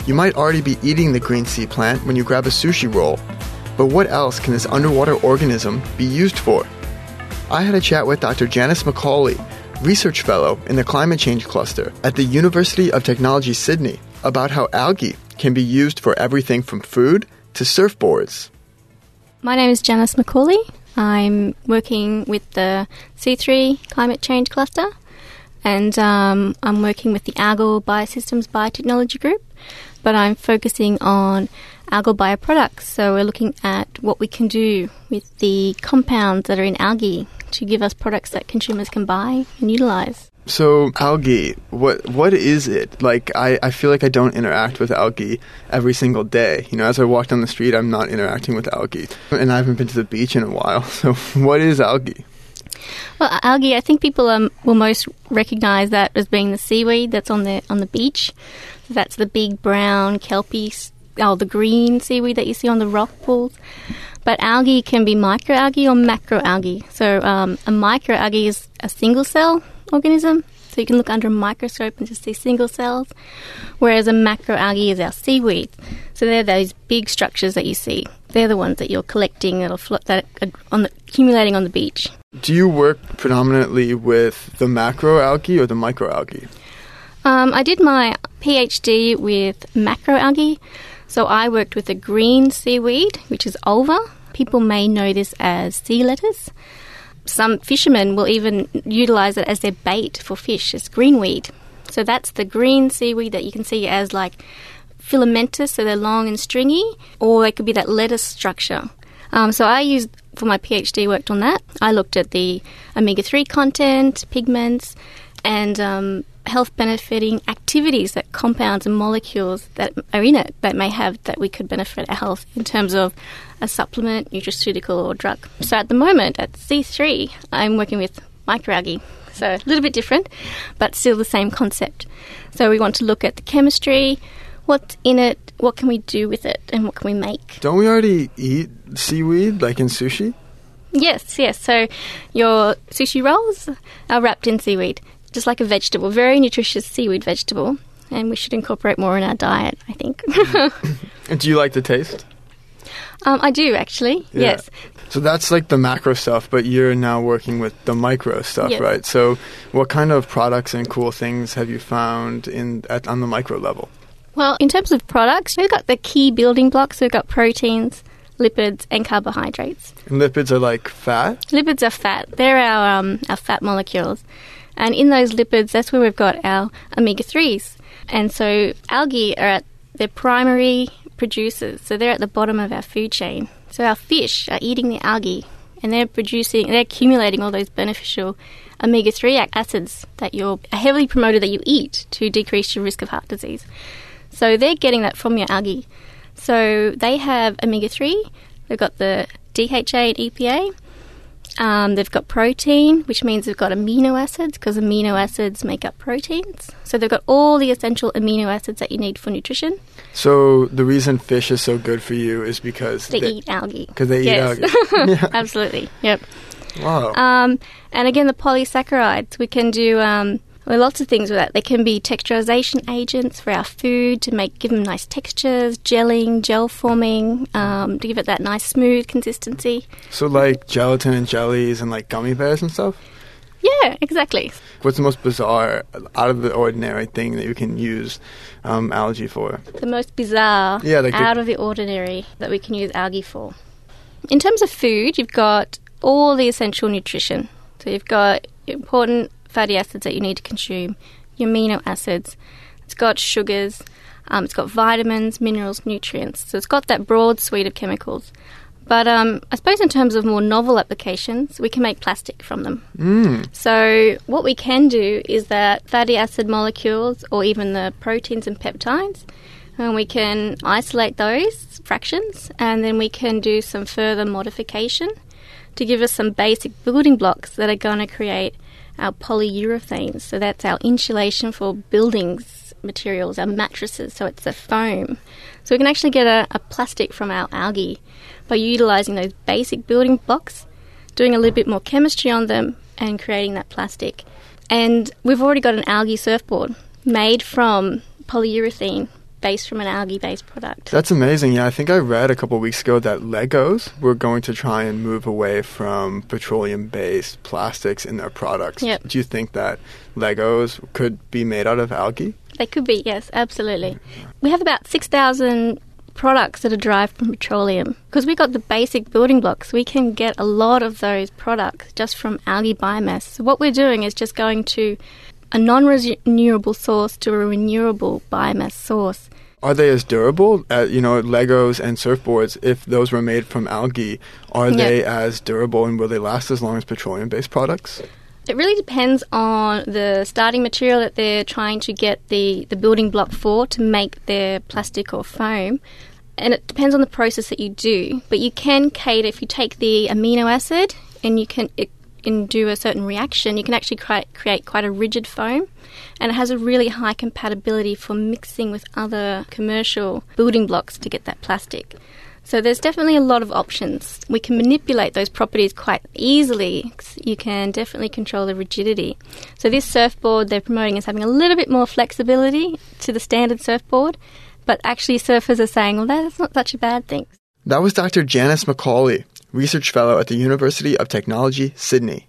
You might already be eating the green sea plant when you grab a sushi roll. But what else can this underwater organism be used for? I had a chat with Dr. Janice Macaulay, Research Fellow in the Climate Change Cluster at the University of Technology, Sydney, about how algae can be used for everything from food to surfboards. My name is Janice Macaulay. I'm working with the C3 Climate Change Cluster, and I'm working with the Algal Biosystems Biotechnology Group, but I'm focusing on algal bioproducts. So we're looking at what we can do with the compounds that are in algae to give us products that consumers can buy and utilize. So algae, what is it? Like, I feel like I don't interact with algae every single day. You know, as I walk down the street, I'm not interacting with algae. And I haven't been to the beach in a while. So what is algae? Well, algae, I think people will most recognize that as being the seaweed that's on the beach. So that's the big brown kelpie, the green seaweed that you see on the rock pools. But algae can be microalgae or macroalgae. So a microalgae is a single cell organism. So you can look under a microscope and just see single cells, whereas a macroalgae is our seaweed. So they're those big structures that you see. They're the ones that you're collecting that are accumulating on the beach. Do you work predominantly with the macroalgae or the microalgae? I did my PhD with macroalgae. So I worked with the green seaweed, which is ulva. People may know this as sea lettuce. Some fishermen will even utilize it as their bait for fish. It's greenweed. So that's the green seaweed that you can see as like filamentous, so they're long and stringy, or it could be that lettuce structure. So I used, for my PhD, worked on that. I looked at the omega-3 content, pigments, and health benefiting activities that compounds and molecules that are in it that may have that we could benefit our health in terms of a supplement, nutraceutical or drug. So at the moment at C3 I'm working with microalgae, so a little bit different but still the same concept. So we want to look at the chemistry, what's in it, what can we do with it, and what can we make. Don't we already eat seaweed like in sushi? Yes. So your sushi rolls are wrapped in seaweed. Just like a vegetable, very nutritious seaweed vegetable, and we should incorporate more in our diet, I think. And do you like the taste? I do, actually, yeah. Yes. So that's like the macro stuff, but you're now working with the micro stuff, yes. Right? So what kind of products and cool things have you found on the micro level? Well, in terms of products, we've got the key building blocks. We've got proteins, lipids, and carbohydrates. And lipids are like fat? Lipids are fat. They're our fat molecules. And in those lipids, that's where we've got our omega-3s. And so algae are at their primary producers. So they're at the bottom of our food chain. So our fish are eating the algae and they're accumulating all those beneficial omega-3 acids that are heavily promoted that you eat to decrease your risk of heart disease. So they're getting that from your algae. So they have omega-3, they've got the DHA and EPA. They've got protein, which means they've got amino acids because amino acids make up proteins. So they've got all the essential amino acids that you need for nutrition. So the reason fish is so good for you is because they eat algae. Because they eat algae. Yeah. Absolutely. Yep. Wow. And again, the polysaccharides, we can do lots of things with that. They can be texturization agents for our food to give them nice textures, gelling, gel forming, to give it that nice smooth consistency. So like gelatin and jellies and like gummy bears and stuff? Yeah, exactly. What's the most bizarre, out of the ordinary thing that you can use algae for? The most bizarre, out of the ordinary that we can use algae for. In terms of food, you've got all the essential nutrition. So you've got important fatty acids that you need to consume, your amino acids, it's got sugars, it's got vitamins, minerals, nutrients. So it's got that broad suite of chemicals. But I suppose in terms of more novel applications, we can make plastic from them. So what we can do is that fatty acid molecules or even the proteins and peptides, and we can isolate those fractions and then we can do some further modification to give us some basic building blocks that are going to create our polyurethanes. So that's our insulation for buildings materials, our mattresses, so it's the foam. So we can actually get a plastic from our algae by utilising those basic building blocks, doing a little bit more chemistry on them and creating that plastic. And we've already got an algae surfboard made from polyurethane based from an algae-based product. That's amazing. Yeah, I think I read a couple of weeks ago that Legos were going to try and move away from petroleum-based plastics in their products. Yep. Do you think that Legos could be made out of algae? They could be, yes, absolutely. We have about 6,000 products that are derived from petroleum. Because we got the basic building blocks, we can get a lot of those products just from algae biomass. So what we're doing is just going to a non-renewable source to a renewable biomass source. Are they as durable? Legos and surfboards, if those were made from algae, are they as durable and will they last as long as petroleum-based products? It really depends on the starting material that they're trying to get the building block for to make their plastic or foam. And it depends on the process that you do. But you can cater, if you take the amino acid and you can do a certain reaction, you can actually create quite a rigid foam. And it has a really high compatibility for mixing with other commercial building blocks to get that plastic. So there's definitely a lot of options. We can manipulate those properties quite easily. You can definitely control the rigidity. So this surfboard they're promoting is having a little bit more flexibility to the standard surfboard, but actually surfers are saying, well, that's not such a bad thing. That was Dr. Janice McCauley, Research Fellow at the University of Technology, Sydney.